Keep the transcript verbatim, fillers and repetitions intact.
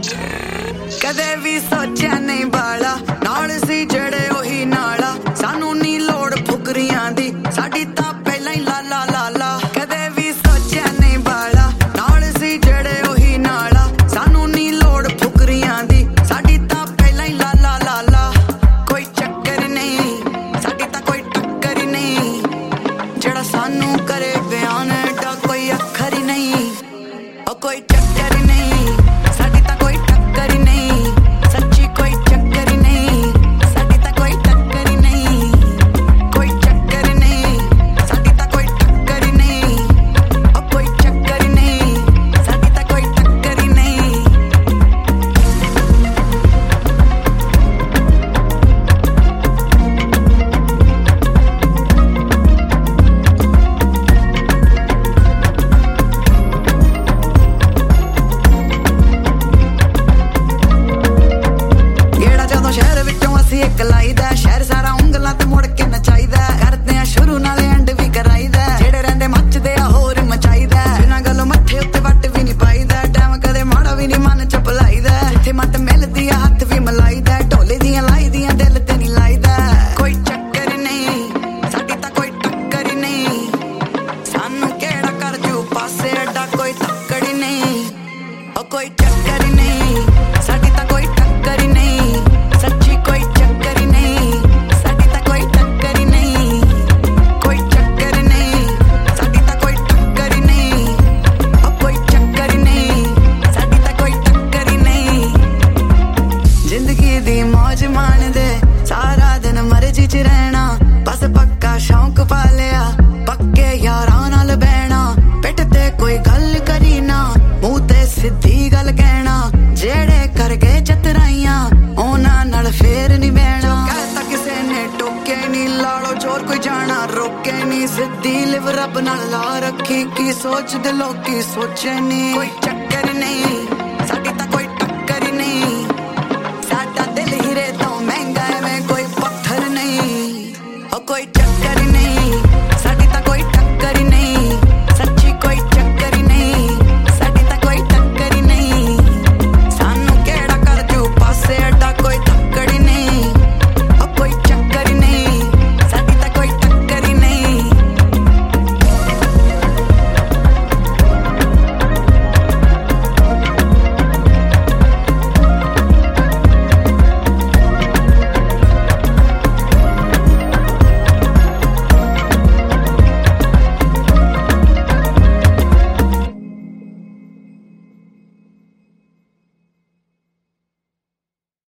ਕਦੇ ਵੀ ਸੋਚਿਆ ਨਹੀਂ ਬਾਲਾ ਨਾਲ ਸੀ ਜਿਹੜੇ ਉਹੀ ਨਾਲਾ ਸਾਨੂੰ ਨੀ ਲੋੜ ਫੁਕਰੀਆਂ ਦੀ ਸਾਡੀ ਤਾਂ ਪਹਿਲਾਂ ਹੀ ਲਾਲਾ ਲਾਲਾ ਕਦੇ ਵੀ ਸੋਚਿਆ ਨਹੀਂ ਬਾਲਾ ਨਾਲ ਸੀ ਜਿਹੜੇ ਉਹੀ ਨਾਲਾ ਸਾਨੂੰ ਨੀ ਲੋੜ ਫੁਕਰੀਆਂ ਦੀ ਸਾਡੀ ਤਾਂ ਪਹਿਲਾਂ ਹੀ ਲਾਲਾ ਲਾਲਾ ਕੋਈ ਚੱਕਰ ਨਹੀਂ ਸਾਡੀ ਤਾਂ ਕੋਈ ਟੱਕਰ ਹੀ ਨਹੀਂ ਜਿਹੜਾ ਸਾਨੂੰ ਕਰੇ ਬਿਆਨ ਦਾ ਕੋਈ ਅੱਖਰ ਹੀ ਨਹੀਂ ਉਹ ਕੋਈ ਚੱਕਰ ਹੀ ਨਹੀਂ ਸਾਡੀ ਤਾਂ ਕੋਈ ਟੱਕਰ ਹੀ ਨਹੀਂ ਸੱਚੀ ਕੋਈ ਚੱਕਰ ਹੀ ਨਹੀਂ ਸਾਡੀ ਤਾਂ ਕੋਈ ਟੱਕਰ ਹੀ ਨਹੀਂ ਕੋਈ ਚੱਕਰ ਹੀ ਨਹੀਂ ਸਾਡੀ ਤਾਂ ਕੋਈ ਟੱਕਰ ਹੀ ਨਹੀਂ ਉਹ ਕੋਈ ਚੱਕਰ ਹੀ ਨਹੀਂ ਸਾਡੀ ਤਾਂ ਕੋਈ ਟੱਕਰ ਹੀ ਨਹੀਂ ਸ਼ਹਿਰ ਵਿੱਚੋਂ ਅਸੀਂ ਇੱਕ ਲਾਈਦਾ ਸ਼ਹਿਰ ਸਾਰਾ ਉਂਗਲਾਂ ਤੇ ਮੁੜ ਕੇ ਨਚਾਈਦਾ ਕਰਦੇ ਆ ਸ਼ੁਰੂ ਨਾਲੇ ਐਂਡ ਵੀ ਕਰਾਈਦਾ ਜਿਹੜੇ ਰਹਿੰਦੇ ਮੱਚਦੇ ਆ ਹੋਰ ਮਚਾਈਦਾ ਬਿਨਾਂ ਗੱਲੋਂ ਮੱਥੇ ਉੱਤੇ ਵੱਟ ਵੀ ਨਹੀਂ ਪਾਈਦਾ ਟਾਈਮ ਕਦੇ ਮਾੜਾ ਵੀ ਨਹੀਂ ਮਨ ਚ ਭੁਲਾਈਦਾ ਜਿੱਥੇ ਮੱਤ ਮਿਲਦੀ ਆ ਹੱਥ ਵੀ ਮਲਾਈਦਾ ਢੋਲੇ ਦੀਆਂ ਲਾਈਦੀਆਂ ਦਿਲ ਤੇ ਨਹੀਂ ਲਾਈਦਾ ਕੋਈ ਚੱਕਰ ਨਹੀਂ ਸਾਡੀ ਤਾਂ ਕੋਈ ਟੱਕਰ ਹੀ ਨਹੀਂ ਸਾਨੂੰ ਕਿਹੜਾ ਕਰ ਜੂ ਪਾਸੇ ਅੱਡਾ ਕੋਈ ਟੱਕਰ ਹੀ ਨਹੀਂ ਉਹ ਕੋਈ ਚੱਕਰ ਹੀ ਨਹੀਂ ਸਾਡੀ ਤਾਂ ਕੋਈ ਟੱਕਰ ਹੀ ਨਹੀਂ ਸੱਚੀ ਕੋਈ ਚੱਕਰ ਹੀ ਨਹੀਂ ਸਾਡੀ ਤਾਂ ਕੋਈ ਟੱਕਰ ਹੀ ਨਹੀਂ ਕੋਈ ਚੱਕਰ ਹੀ ਨਹੀਂ ਸਾਡੀ ਤਾਂ ਕੋਈ ਟੱਕਰ ਹੀ ਨਹੀਂ ਉਹ ਕੋਈ ਚੱਕਰ ਹੀ ਨਹੀਂ ਸਾਡੀ ਤਾਂ ਕੋਈ ਟੱਕਰ ਹੀ ਨਹੀਂ ਜ਼ਿੰਦਗੀ ਦੀ ਮੌਜ ਮਾਣਦੇ ਸਾਰਾ ਦਿਨ ਮਰਜ਼ੀ ਚ ਰਹਿਣਾ ਬਸ ਪੱਕਾ ਸ਼ੌਂਕ ਪਾ ਲਿਆ ਪੱਕੇ ਯਾਰਾਂ ਨਾਲ ਬਹਿਣਾ ਪਿੱਠ ਤੇ ਕੋਈ ਗੱਲ ਕਰੀ ਨਾ ਮੂੰਹ ਤੇ ਸਿੱਧੀ ਗੱਲ ਕਹਿਣਾ ਜਿਹੜੇ ਕਰ ਗਏ ਚਤਰਾਈਆਂ ਉਹਨਾਂ ਨਾਲ ਫੇਰ ਨਹੀਂ ਬਹਿਣਾ ਕਹਿਤਾ ਕਿਸੇ ਨੇ ਟੋਕੇ ਨਹੀਂ ਲਾਲੋ ਜ਼ੋਰ ਕੋਈ ਜਾਣਾ ਰੋਕੇ ਨਹੀਂ ਸਿੱਧੀ ਲਿਵ ਰੱਬ ਨਾਲ ਲਾ ਰੱਖੀ ਕੀ ਸੋਚਦੇ ਲੋਕੀ ਸੋਚੇ ਨਹੀਂ ਕੋਈ ਚੱਕਰ ਨਹੀਂ